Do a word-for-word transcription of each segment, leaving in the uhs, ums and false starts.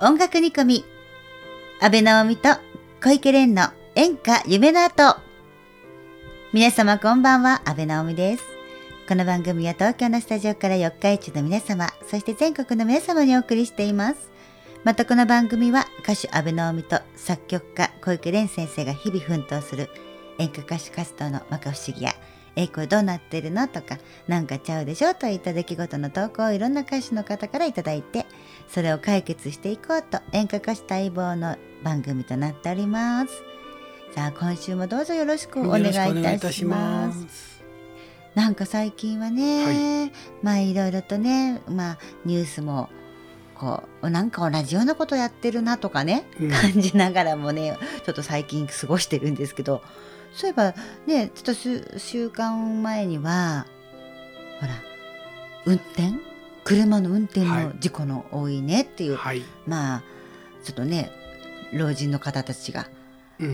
音楽煮込み、安倍直美と小池蓮の演歌夢の後。皆様こんばんは、安倍直美です。この番組は東京のスタジオから四日市の皆様、そして全国の皆様にお送りしています。またこの番組は歌手安倍直美と作曲家小池蓮先生が日々奮闘する演歌歌手活動の摩訶不思議や、えー、これどうなってるのとか、なんかちゃうでしょといった出来事の投稿をいろんな歌手の方からいただいて、それを解決していこうと演歌歌手待望の番組となっております。さあ今週もどうぞよろしくお願いいたします。なんか最近はね、はい、まあいろいろとね、まあニュースもこうなんか同じようなことやってるなとかね、うん、感じながらもね、ちょっと最近過ごしてるんですけど、そういえばね、ちょっと数週間前にはほら運転車の運転の事故の多いねっていう、はい、まあちょっとね老人の方たちが、うんうん、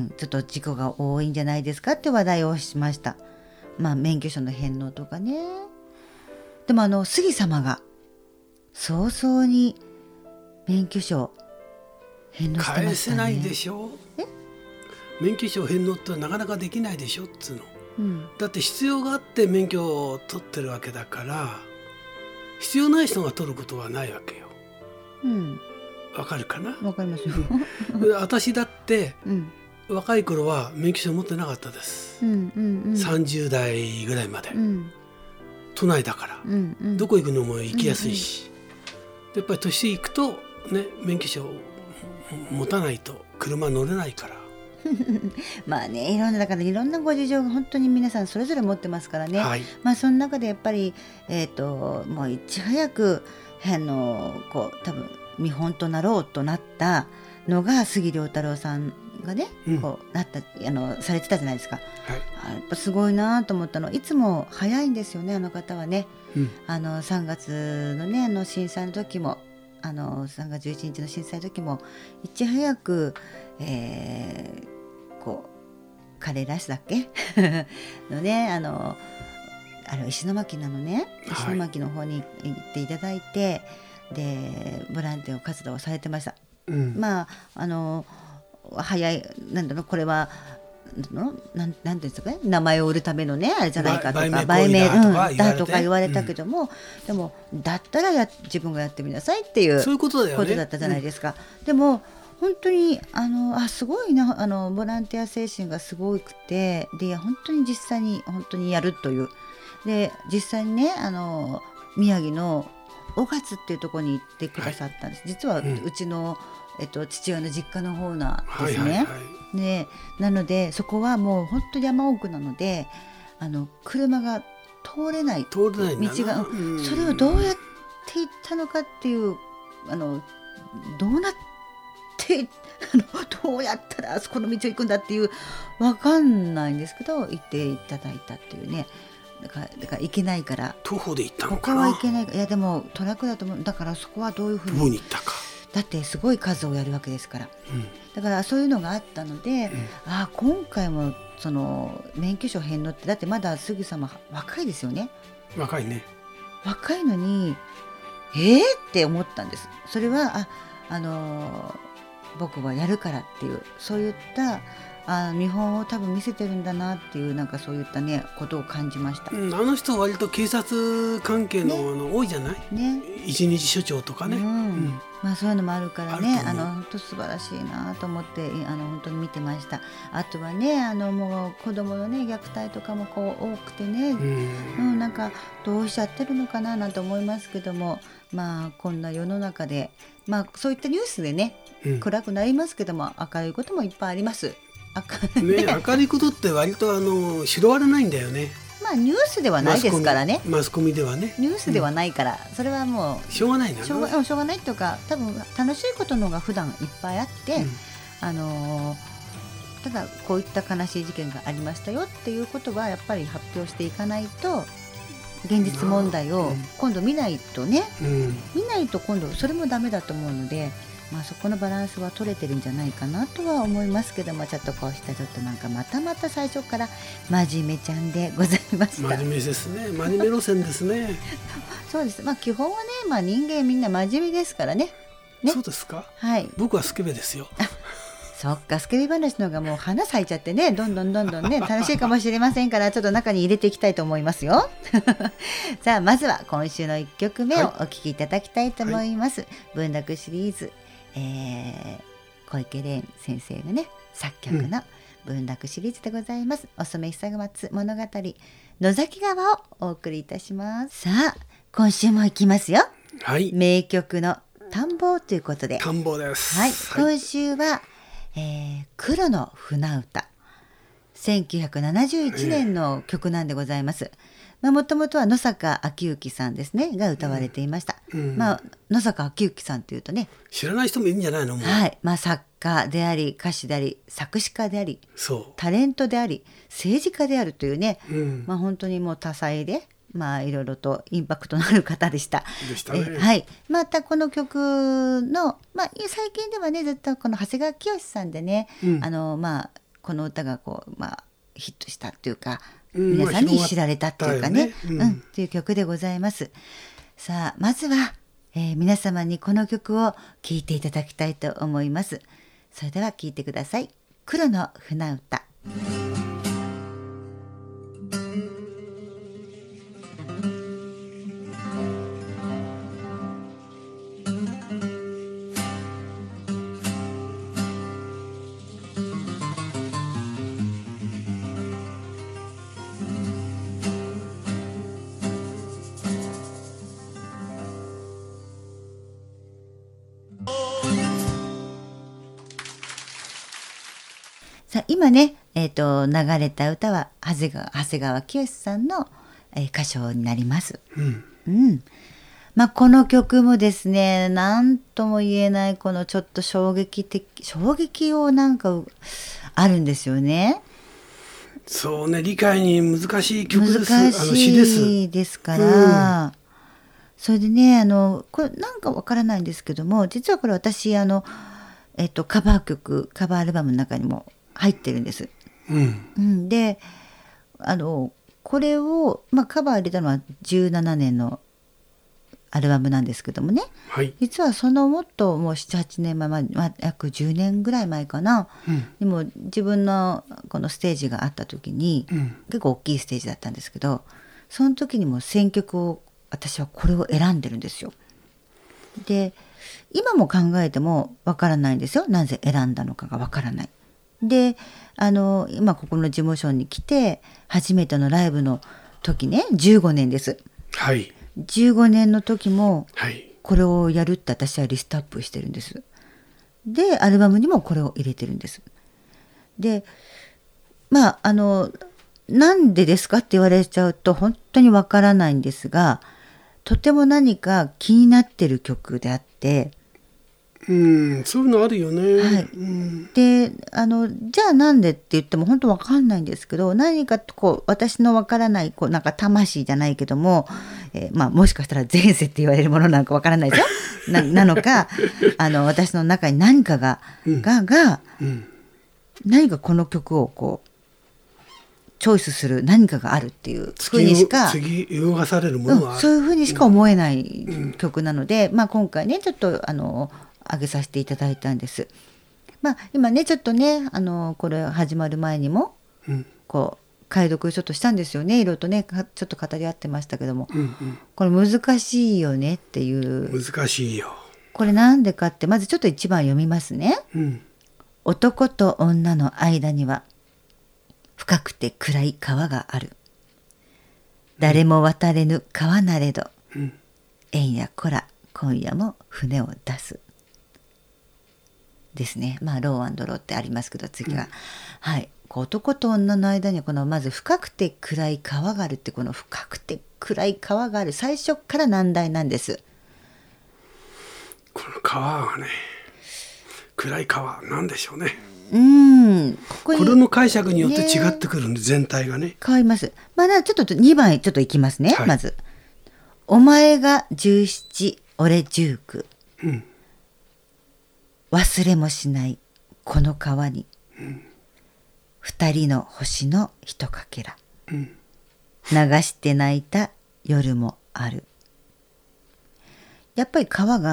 ちょっと事故が多いんじゃないですかって話題をしました。まあ免許証の返納とかね。でもあの杉様が早々に免許証返納してましたね。 返せないでしょ。え免許証返納ってなかなかできないでしょっつうの、うん、だって必要があって免許を取ってるわけだから、必要ない人が取ることはないわけよ。うん、わかるかな。 わかりますよ私だって、うん、若い頃は免許証持ってなかったです、うんうんうん、さんじゅう代ぐらいまで、うん、都内だから、うんうん、どこ行くのも行きやすいし、うんうん、やっぱり年いくとね、免許証持たないと車乗れないからまあね、いろんなだからいろんなご事情が本当に皆さんそれぞれ持ってますからね、はい、まあその中でやっぱり、えーと、もういち早くあのこう多分見本となろうとなったのが杉良太郎さんがね、うん、こうなったあのされてたじゃないですか、はい、やっぱすごいなと思ったの。いつも早いんですよね、あの方はね、うん、あのさんがつのね、あの震災の時もあのさんがつじゅういちにちの震災の時もいち早く、えーこう彼らしだっけのね、あのあれ石巻なのね、石巻の方に行っていただいて、はい、でボランティア活動をされてました、うん、まああの早いなんだろう、これはのなんなんていうんですかね、名前を売るためのねあれじゃないかとか売名だとか言われたけども、うん、でもだったらや自分がやってみなさいっていうことだったじゃないですか、うん、でも本当にあのあすごいな、あのボランティア精神がすごくて、で本当に実際に本当にやるという、で実際にね、あの宮城の雄勝っていうところに行ってくださったんです、はい、実はうちの、うん、えっと、父親の実家の方なんですね、はいはいはい、でなのでそこはもう本当に山奥なので、あの車が通れない道が、うん、それをどうやって行ったのかっていう、あのどうなってあのどうやったらあそこの道を行くんだっていう分かんないんですけど、行っていただいたっていうね。だから、だから行けないから徒歩で行ったのかな。 ここは行けないか、いやでもトラックだと思う。だからそこはどういうふうに、 どこに行ったか、 だってすごい数をやるわけですから、うん、だからそういうのがあったので、うん、あ今回もその免許証返納って、だってまだ杉様若いですよね。 若いね。若いのにえーって思ったんです。それはああのー僕はやるからっていう、そういったあ見本を多分見せてるんだなっていう、なんかそういったねことを感じました、 うん、あの人は割と警察関係 の,、ね、あの多いじゃない、ね、一日署長とかね、うんうん、 まあそういうのもあるからね、あの本当素晴らしいなと思ってあの本当に見てました。あとはね、あのもう子供のね虐待とかもこう多くてね、うん、うん、なんかどうしちゃってるのかななんて思いますけども、まあこんな世の中で、まあそういったニュースでね、うん、暗くなりますけども明るいこともいっぱいあります。 明るい、ね、明るいことって割とあの拾われないんだよね。 まあニュースではないですからね。 マスコミではね、 ニュースではないから、うん、それはもうしょうがないな、 しょうが、しょうがないというか、多分楽しいことの方が普段いっぱいあって、うん、あのー、ただこういった悲しい事件がありましたよっていうことはやっぱり発表していかないと、現実問題を今度見ないとね、うん、見ないと今度それもダメだと思うので、まあ、そこのバランスは取れてるんじゃないかなとは思いますけども、ちょっとこうしたちょっとなんかまたまた最初から真面目ちゃんでございました。 真面目ですね。真面目路線ですねそうです、まあ、基本はね、まあ、人間みんな真面目ですからね。 ね、 そうですか。 はい。 僕はスケベですよ。 そっか、スケベ話の方がもう花咲いちゃってね、どんどんどんどんね楽しいかもしれませんから、ちょっと中に入れていきたいと思いますよ。さあ、まずは今週のいっきょくめをお聴きいただきたいと思います。はい、文楽シリーズ、えー、小池蓮先生がね作曲の文楽シリーズでございます。うん、お染久松物語野崎川をお送りいたします。さあ、今週も行きますよ。 はい、 名曲の田んぼということで、 田んぼです。 はい、今週は、えー、黒の船歌、せんきゅうひゃくななじゅういちねんの曲なんでございます。もともとは野坂昭之さんですねが歌われていました。うんうん、まあ、野坂昭之さんというとね、 知らない人もいるんじゃないの。もう、 はい、まあ、作家であり歌手であり作詞家であり、 そうタレントであり政治家であるというね、 うん、 まあ、本当にもう多彩で、まあ、いろいろとインパクトのある方でした。 でしたね。 え、はい、またこの曲の、まあ、最近ではねずっとこの長谷川清さんでね、うん、あのまあ、この歌がこう、まあ、ヒットしたっていうか、うん、皆さんに知られたっていうかね、うん、うん、っていう曲でございます。さあ、まずは、えー、皆様にこの曲を聴いていただきたいと思います。それでは聴いてください。黒の船歌。今ね、えーと、流れた歌は長谷川、長谷川清さんの、えー、歌唱になります。 うんうん、まあ、この曲もですね、何とも言えないこのちょっと衝撃的衝撃をなんかあるんですよね。 そうね、理解に難しい曲です。 難しいですから、うん、それでね、あのこれなんかわからないんですけども、実はこれ私あの、えっと、カバー曲カバーアルバムの中にも入ってるんです。 うんうん、で、あのこれを、まあ、カバー入れたのはじゅうななねんのアルバムなんですけどもね、 はい、 実はそのもっともう ななはちねんまえ、まあ、約じゅうねんぐらい前かな、 うん、 でも自分のこのステージがあった時に、 うん、 結構大きいステージだったんですけど、その時にも選曲を私はこれを選んでるんですよ。で、今も考えてもわからないんですよ。なぜ選んだのかがわからない。で、あの今ここの事務所に来て初めてのライブの時ね、じゅうごねんです。 はい、 じゅうごねんの時もこれをやるって私はリストアップしてるんです。で、アルバムにもこれを入れてるんです。で、まああのなんでですかって言われちゃうと本当にわからないんですが、とても何か気になってる曲であって、 うん、そういうのあるよね。 はい、うん、で、あのじゃあなんでって言っても本当わかんないんですけど、何かこう私のわからないこうなんか魂じゃないけども、えーまあ、もしかしたら前世って言われるものなんかわからないですよな, なのかあの私の中に何かが、うん、がが、うん、何かこの曲をこうチョイスする何かがあるっていうふうにしか次動かされるものはある、 うん、そういうふうにしか思えない曲なので、うん、まあ、今回ねちょっとあの上げさせていただいたんです。まあ、今ねちょっとねあのこれ始まる前にも、うん、こう解読ちょっとしたんですよね。いろいろとねちょっと語り合ってましたけども、 うんうん、 これ難しいよねっていう。 難しいよ。 これなんでかって、まずちょっと一番読みますね、 うん、 男と女の間には深くて暗い川がある。誰も渡れぬ川なれど、うん、縁やこら今夜も船を出すですね。まあローアンドローってありますけど、次は、うん、はい、男と女の間にこのまず深くて暗い川があるって、この深くて暗い川がある、最初から難題なんです。 この川はね、暗い川なんでしょうね。 うん、ここにこれの解釈によって違ってくるんで、ね、全体がね変わります。まあ、ちょっとにばんちょっといきますね、はい、まずお前がじゅうなな俺じゅうきゅう、うん、忘れもしないこの川に、うん、二人の星のひとかけら、うん、流して泣いた夜もある。やっぱり川が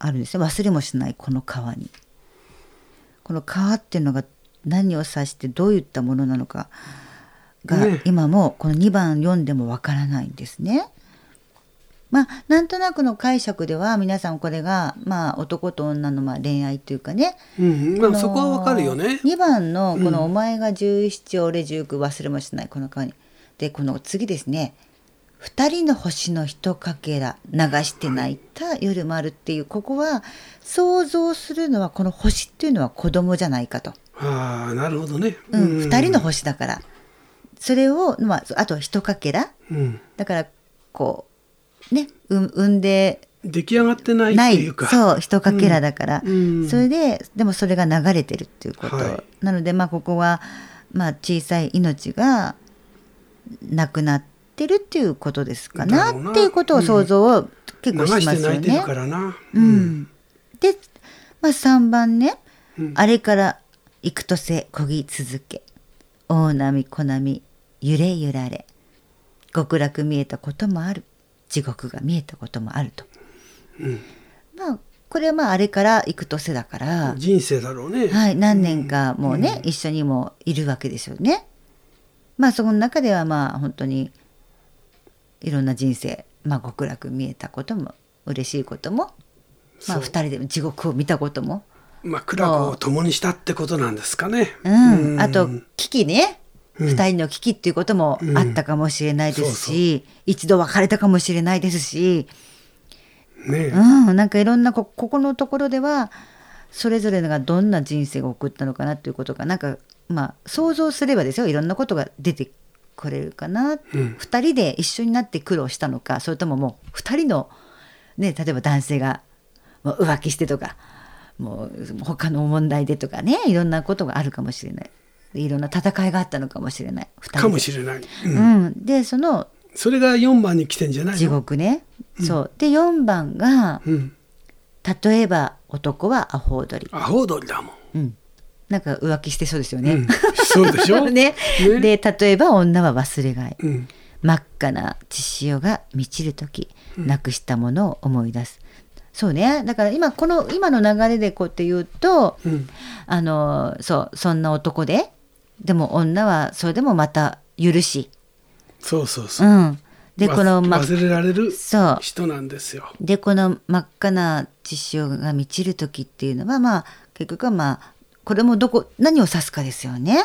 あるんですよ。忘れもしないこの川に。この川っていうのが何を指してどういったものなのかが、ね、今もこのにばん読んでもわからないんですね。まあなんとなくの解釈では皆さんこれがまあ男と女のまあ恋愛というかね、 うんまあ、そこはわかるよね。 にばんのこのお前がじゅうなな、俺じゅうきゅう忘れもしないこの川にで、この次ですね、二人の星の一かけら流して泣いた夜もあるっていう、ここは想像するのはこの星っていうのは子供じゃないかと。 ああなるほどね、 うん、二人の星だからそれを、まあ、あと一かけら、うん、だからこうね、う産んで出来上がってないっていうか、 そう一かけらだから、うん、それででもそれが流れてるっていうこと、はい、なのでまあここは、まあ、小さい命が亡くなってるっていうことですかなっていうことを想像を結構しますよね。 流して泣いてるからな、 うんうん、で、まあ、さんばんね、うん、あれから幾とせこぎ続け大波小波揺れ揺られ極楽見えたこともある地獄が見えたこともあると、うん、まあこれはまああれから幾とせだから人生だろうね、 はい、何年かもうね、うん、一緒にもいるわけですよね。まあその中ではまあ本当にいろんな人生、まあ、極楽見えたことも嬉しいことも、まあ、ふたりで地獄を見たことも、 まあ、苦楽を共にしたってことなんですかね。 うん、うんあと危機ね、うん、ふたりの危機っていうこともあったかもしれないですし、うん、そうそう一度別れたかもしれないですし、ねうん、なんかいろんな こ, ここのところではそれぞれがどんな人生を送ったのかなということがなんか、まあ、想像すればですよ、いろんなことが出てくれるかな、うん、ふたりで一緒になって苦労したのか、それとももうふたりの、ね、例えば男性がもう浮気してとかもう他の問題でとかね、いろんなことがあるかもしれない、いろんな戦いがあったのかもしれないかもしれない、 うんうん、でそのそれがよんばんに来てんじゃないの、 地獄ね、うん、そうでよんばんが、うん、例えば男はアホウドリ、 アホウドリだもん、うんなんか浮気してそうですよね、うん、 そうでしょ、 ねね、で例えば女は忘れがい、うん、真っ赤な血潮が満ちるとき、うん、なくしたものを思い出す、そうね、だから今この今の流れでこうって言うと、うん、あのそうそんな男ででも女はそれでもまた許し、 そうそうそう、 うん、でこの、 ま、忘れられる人なんですよ。 でこの真っ赤な血潮が満ちるときっていうのはまあ結局はまあこれもどこ何を指すかですよね。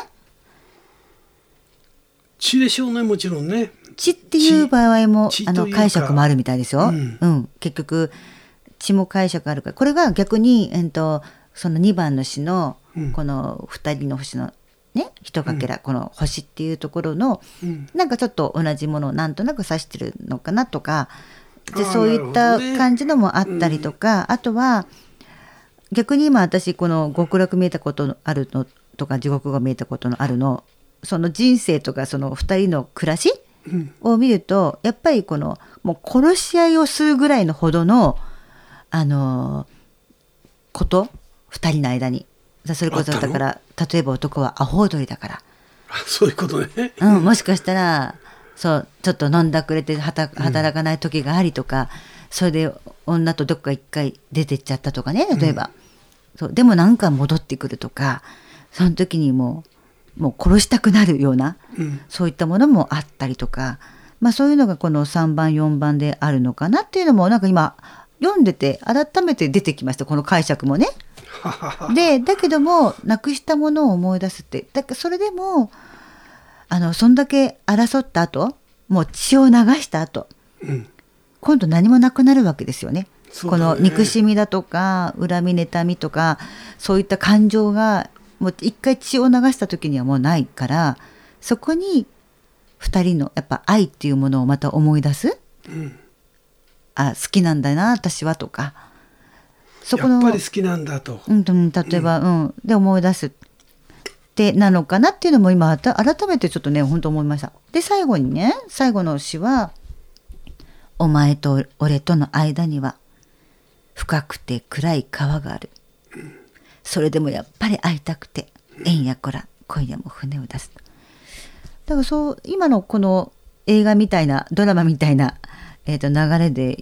血でしょうね、もちろんね。 血っていう場合もあの解釈もあるみたいですよ、うんうん、結局血も解釈あるから、これが逆に、えー、とそのにばんの詩のこのふたりの星のね一かけら、うん、この星っていうところの、うん、なんかちょっと同じものをなんとなく指してるのかなとかで、そういった感じのもあったりとか、ねうん、あとは逆に今私この極楽見えたことのあるのとか地獄が見えたことのあるの、その人生とかそのふたりの暮らしを見ると、やっぱりこのもう殺し合いをするぐらいのほどのあのことふたりの間に、それこそだから例えば男はアホウドリだから、 そういうことね、 うん、もしかしたらそうちょっと飲んだくれて働かない時がありとか、うん、それで女とどっか一回出てっちゃったとかね、例えば、うん、そうでもなんか戻ってくるとか、その時にもう、もう殺したくなるような、うん、そういったものもあったりとか、まあ、そういうのがこのさんばんよんばんであるのかなっていうのもなんか今読んでて改めて出てきました、この解釈もね。でだけどもなくしたものを思い出すって、だからそれでもあのそんだけ争った後、もう血を流した後、うん、今度何もなくなるわけですよね。この憎しみだとか恨み妬みとかそういった感情がもう一回血を流した時にはもうないから、そこにふたりのやっぱ愛っていうものをまた思い出す、うん、あ好きなんだな私はとか、 そこのやっぱり好きなんだと、 うん、例えば、うんうん、で思い出すってなのかなっていうのも今改めてちょっとね本当思いました。で最後にね、最後の詩はお前と俺との間には深くて暗い川がある、うん、それでもやっぱり会いたくて縁やこら今夜も船を出す。だからそう今のこの映画みたいなドラマみたいな、えー、と流れで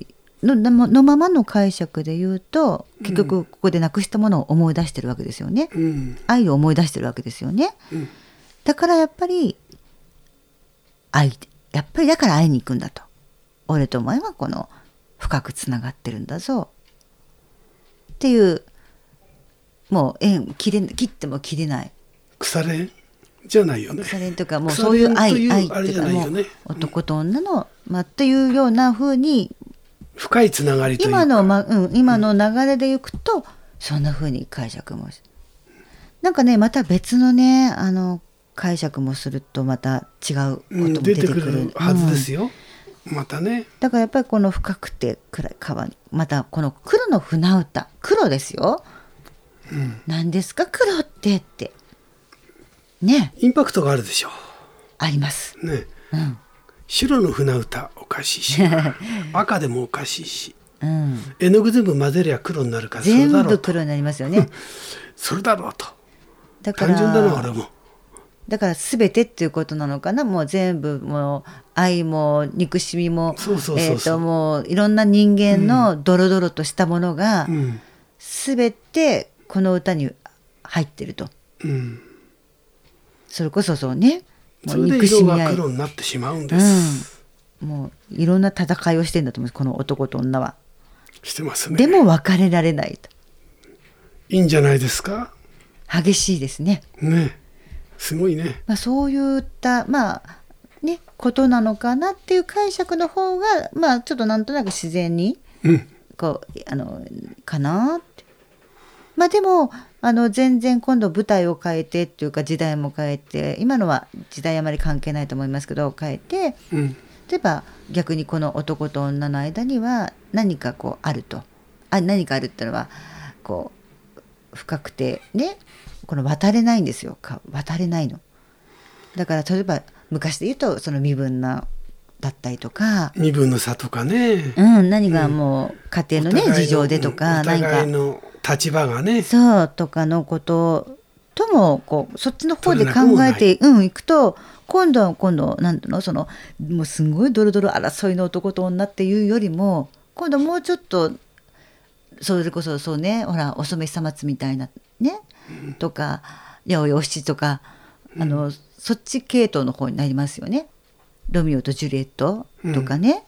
の, のままの解釈で言うと結局ここでなくしたものを思い出してるわけですよね、うん、愛を思い出してるわけですよね、うん、だからやっぱり愛やっぱりだから会いに行くんだと、俺とお前はこの深くつながってるんだぞっていう、もう縁切れ切っても切れない腐れんじゃないよね。 腐れんとかもうそういう愛いう愛っていうかもう男と女の、まあ、というような風に深いつながりというか今の、まうん、今の流れでいくと、うん、そんな風に解釈もなんかねまた別のねあの解釈もするとまた違うことも出てくる、うん、 出てくるはずですよ、うん、またね。 だからやっぱりこの深くて暗い川にまたこの黒の船歌、黒ですよ、うん、何ですか黒ってってね、 インパクトがあるでしょ。 ありますね、 うん、 白の船歌おかしいし赤でもおかしいし、 うん、 絵の具全部混ぜりゃ黒になるから全部黒になりますよねそれだろうと。 だから単純だな俺も。 だから全てっていうことなのかな。もう全部もう愛も憎しみもえっともういろんな人間のドロドロとしたものが全てこの歌に入ってると、うん、それこそそうね、 もう憎しみ合い、それで色が黒になってしまうんです、 うん、もういろんな戦いをしてんだと思います、この男と女は。 してますね。 でも別れられないと。 いいんじゃないですか。 激しいですね。 ね、すごいね。 まあ、そういったまあねことなのかなっていう解釈の方がまあちょっとなんとなく自然にこう、うん、あのかなって。まあでもあの全然今度舞台を変えてっていうか時代も変えて、今のは時代あまり関係ないと思いますけど変えて、うん、例えば逆にこの男と女の間には何かこうあると、あ何かあるっていうのはこう深くてね、この渡れないんですよ。渡れないのだから、例えば昔で言うとその身分なだったりとか、 身分の差とかね、 うん、何がもう家庭のね、うん、事情でとか、 お互いの立場がね、 そうとかのことともこうそっちの方で考えてうんいくと、今度は今度なんていうの、そのもうすごいドロドロ争いの男と女っていうよりも、今度もうちょっとそれこそそうね、ほらお染久松みたいなね、うん、とか八百七とか、あの、うん、そっち系統の方になりますよね。ロミオとジュリエットとかね、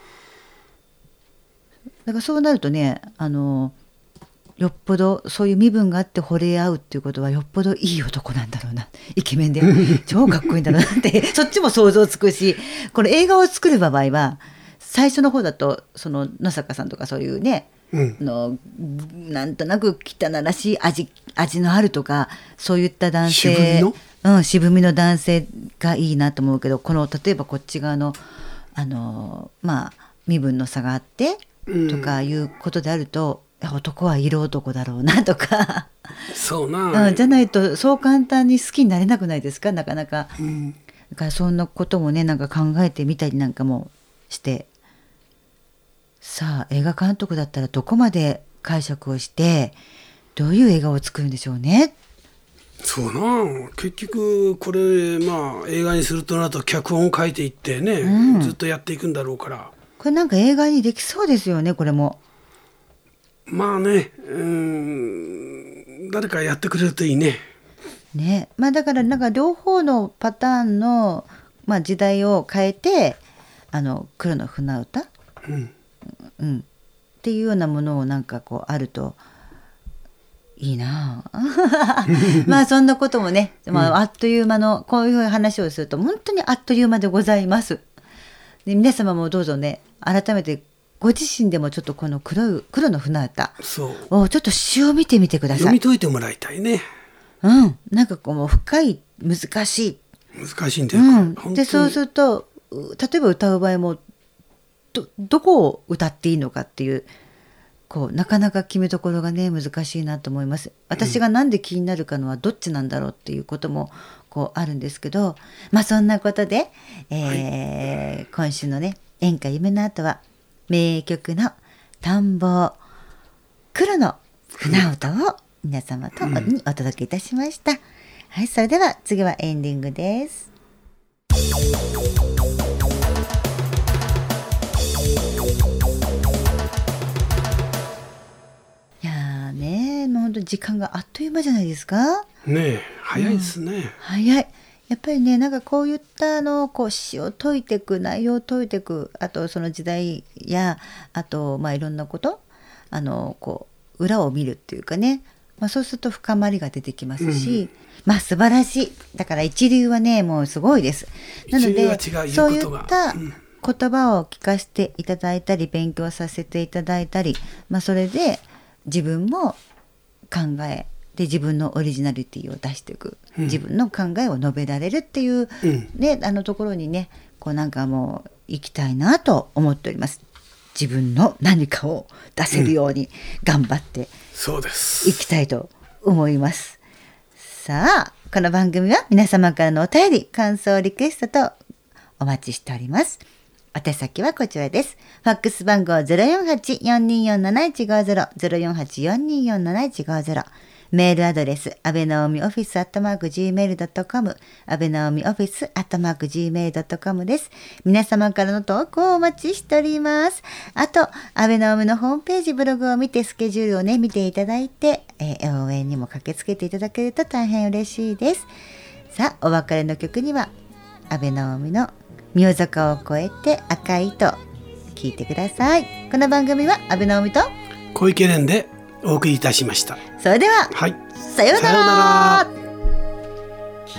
うん、だからそうなるとね、あのよっぽどそういう身分があって惚れ合うっていうことはよっぽどいい男なんだろうな、イケメンで超かっこいいんだろうなってそっちも想像つくし、この映画を作る場合は最初の方だとその野坂さんとかそういうね、うん、のなんとなく汚らしい 味, 味のあるとかそういった男性、渋みの、うん、渋みの男性がいいなと思うけど、この例えばこっち側のあのまあ身分の差があってとかいうことであると、うん、男は色男だろうなとかそうな、 うん、じゃないとそう簡単に好きになれなくないですか、なかなか、うん、だからそんなこともねなんか考えてみたりなんかもして、さあ映画監督だったらどこまで解釈をしてどういう映画を作るんでしょうね。 そうな、結局これまあ映画にするとなると脚本を書いていってね、うん、ずっとやっていくんだろうから、 これなんか映画にできそうですよね。これもまあね、うーん、誰かやってくれるといいね。 ね、まあだからなんか両方のパターンの、まあ、時代を変えて、あの黒の船歌、うんうん、っていうようなものをなんかこうあるといいなまあそんなこともね、まあ、あっという間のこういう話をすると本当にあっという間でございます。で皆様もどうぞね、改めてご自身でもちょっとこの 黒, 黒の船歌をちょっと詩を見てみてください。 読み解いてもらいたいね。 うん、なんかこうもう深い難しい難しいんだよ、うん、 でそうすると例えば歌う場合も ど, どこを歌っていいのかっていうこうなかなか決めどころがね難しいなと思います。私がなんで気になるかのはどっちなんだろうっていうこともこうあるんですけど、まあそんなことで、えーはい、今週のね演歌夢の後は名曲の探訪黒の船歌を皆様とにお届けいたしました、うん、はい、それでは次はエンディングです。 本当に時間があっという間じゃないですか。 ねえ、早いですね、うん、 早い。やっぱりね、なんかこういったあのこう詩を解いていく、内容を解いていく、あとその時代やあとまあいろんなことあのこう裏を見るっていうかね、まあ、そうすると深まりが出てきますし、うん、まあ素晴らしい。だから一流はねもうすごいです。なのでそういった言葉を聞かせていただいたり勉強させていただいたり、まあ、それで自分も考えで自分のオリジナリティを出していく、うん、自分の考えを述べられるっていう、うんね、あのところにねこうなんかもう行きたいなと思っております。自分の何かを出せるように頑張っていきたいと思います、うん、さあこの番組は皆様からのお便り感想リクエストとお待ちしております。宛先はこちらです。ファックス番号 ゼロよんはち よんにーよんなな いちごゼロ ゼロよんはち よんにーよんなな いちごゼロ、メールアドレス安倍直美オフィスアットマーク ジーメールドットコム、 安倍直美オフィスアットマーク ジーメールドットコム です。皆様からの投稿をお待ちしております。あと安倍直美のホームページブログを見てスケジュールをね見ていただいて、えー、応援にも駆けつけていただけると大変嬉しいです。さあお別れの曲には安倍直美の明坂を越えて赤い糸、聞いてください。この番組は安倍直美と小池蓮でお送りいたしました。 それでは、 はい、 さようなら。